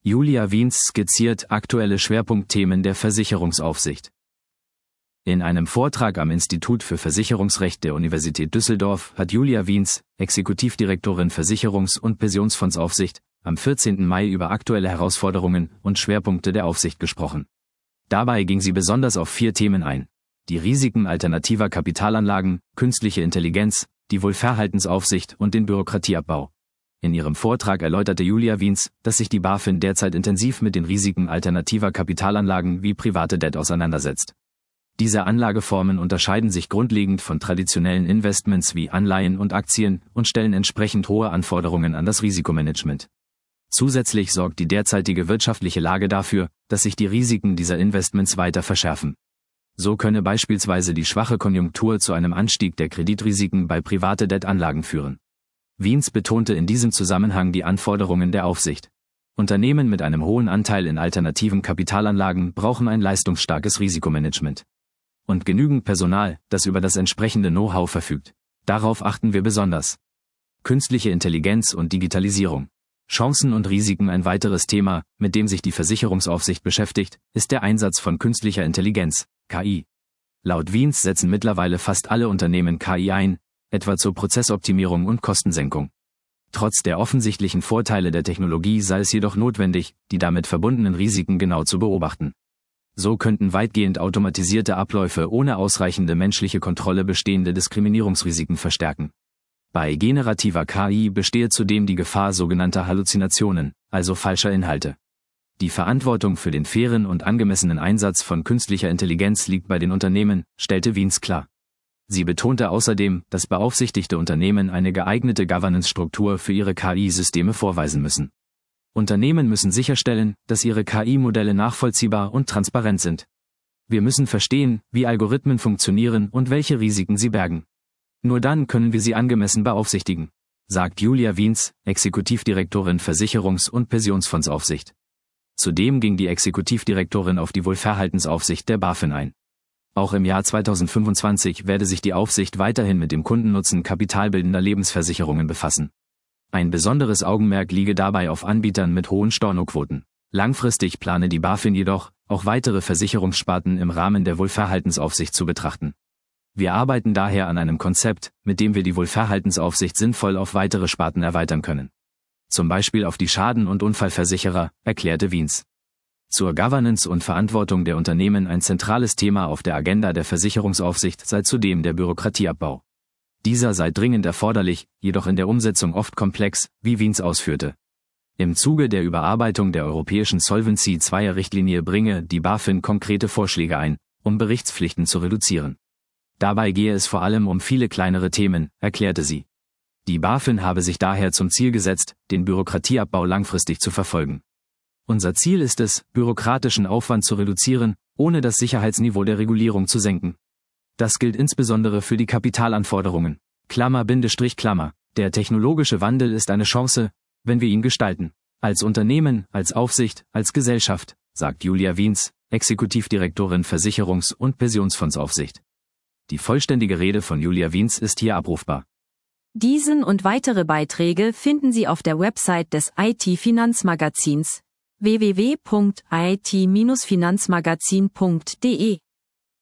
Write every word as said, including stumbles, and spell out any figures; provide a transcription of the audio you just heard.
Julia Wiens skizziert aktuelle Schwerpunktthemen der Versicherungsaufsicht. In einem Vortrag am Institut für Versicherungsrecht der Universität Düsseldorf hat Julia Wiens, Exekutivdirektorin Versicherungs- und Pensionsfondsaufsicht, am vierzehnten Mai über aktuelle Herausforderungen und Schwerpunkte der Aufsicht gesprochen. Dabei ging sie besonders auf vier Themen ein: die Risiken alternativer Kapitalanlagen, künstliche Intelligenz, die Wohlverhaltensaufsicht und den Bürokratieabbau. In ihrem Vortrag erläuterte Julia Wiens, dass sich die BaFin derzeit intensiv mit den Risiken alternativer Kapitalanlagen wie private Debt auseinandersetzt. Diese Anlageformen unterscheiden sich grundlegend von traditionellen Investments wie Anleihen und Aktien und stellen entsprechend hohe Anforderungen an das Risikomanagement. Zusätzlich sorgt die derzeitige wirtschaftliche Lage dafür, dass sich die Risiken dieser Investments weiter verschärfen. So könne beispielsweise die schwache Konjunktur zu einem Anstieg der Kreditrisiken bei private Debt-Anlagen führen. Wiens betonte in diesem Zusammenhang die Anforderungen der Aufsicht. Unternehmen mit einem hohen Anteil in alternativen Kapitalanlagen brauchen ein leistungsstarkes Risikomanagement. Und genügend Personal, das über das entsprechende Know-how verfügt. Darauf achten wir besonders. Künstliche Intelligenz und Digitalisierung. Chancen und Risiken. Ein weiteres Thema, mit dem sich die Versicherungsaufsicht beschäftigt, ist der Einsatz von künstlicher Intelligenz, K I. Laut Wiens setzen mittlerweile fast alle Unternehmen K I ein, etwa zur Prozessoptimierung und Kostensenkung. Trotz der offensichtlichen Vorteile der Technologie sei es jedoch notwendig, die damit verbundenen Risiken genau zu beobachten. So könnten weitgehend automatisierte Abläufe ohne ausreichende menschliche Kontrolle bestehende Diskriminierungsrisiken verstärken. Bei generativer K I bestehe zudem die Gefahr sogenannter Halluzinationen, also falscher Inhalte. Die Verantwortung für den fairen und angemessenen Einsatz von künstlicher Intelligenz liegt bei den Unternehmen, stellte Wiens klar. Sie betonte außerdem, dass beaufsichtigte Unternehmen eine geeignete Governance-Struktur für ihre K I-Systeme vorweisen müssen. Unternehmen müssen sicherstellen, dass ihre K I-Modelle nachvollziehbar und transparent sind. Wir müssen verstehen, wie Algorithmen funktionieren und welche Risiken sie bergen. Nur dann können wir sie angemessen beaufsichtigen, sagt Julia Wiens, Exekutivdirektorin Versicherungs- und Pensionsfondsaufsicht. Zudem ging die Exekutivdirektorin auf die Wohlverhaltensaufsicht der BaFin ein. Auch im Jahr zweitausendfünfundzwanzig werde sich die Aufsicht weiterhin mit dem Kundennutzen kapitalbildender Lebensversicherungen befassen. Ein besonderes Augenmerk liege dabei auf Anbietern mit hohen Stornoquoten. Langfristig plane die BaFin jedoch, auch weitere Versicherungssparten im Rahmen der Wohlverhaltensaufsicht zu betrachten. Wir arbeiten daher an einem Konzept, mit dem wir die Wohlverhaltensaufsicht sinnvoll auf weitere Sparten erweitern können. Zum Beispiel auf die Schaden- und Unfallversicherer, erklärte Wiens. Zur Governance und Verantwortung der Unternehmen ein zentrales Thema auf der Agenda der Versicherungsaufsicht sei zudem der Bürokratieabbau. Dieser sei dringend erforderlich, jedoch in der Umsetzung oft komplex, wie Wiens ausführte. Im Zuge der Überarbeitung der europäischen Solvency zwei Richtlinie bringe die BaFin konkrete Vorschläge ein, um Berichtspflichten zu reduzieren. Dabei gehe es vor allem um viele kleinere Themen, erklärte sie. Die BaFin habe sich daher zum Ziel gesetzt, den Bürokratieabbau langfristig zu verfolgen. Unser Ziel ist es, bürokratischen Aufwand zu reduzieren, ohne das Sicherheitsniveau der Regulierung zu senken. Das gilt insbesondere für die Kapitalanforderungen. Klammer Bindestrich Klammer. Der technologische Wandel ist eine Chance, wenn wir ihn gestalten. Als Unternehmen, als Aufsicht, als Gesellschaft, sagt Julia Wiens, Exekutivdirektorin Versicherungs- und Pensionsfondsaufsicht. Die vollständige Rede von Julia Wiens ist hier abrufbar. Diesen und weitere Beiträge finden Sie auf der Website des I T-Finanzmagazins w w w punkt i t Bindestrich finanzmagazin punkt d e.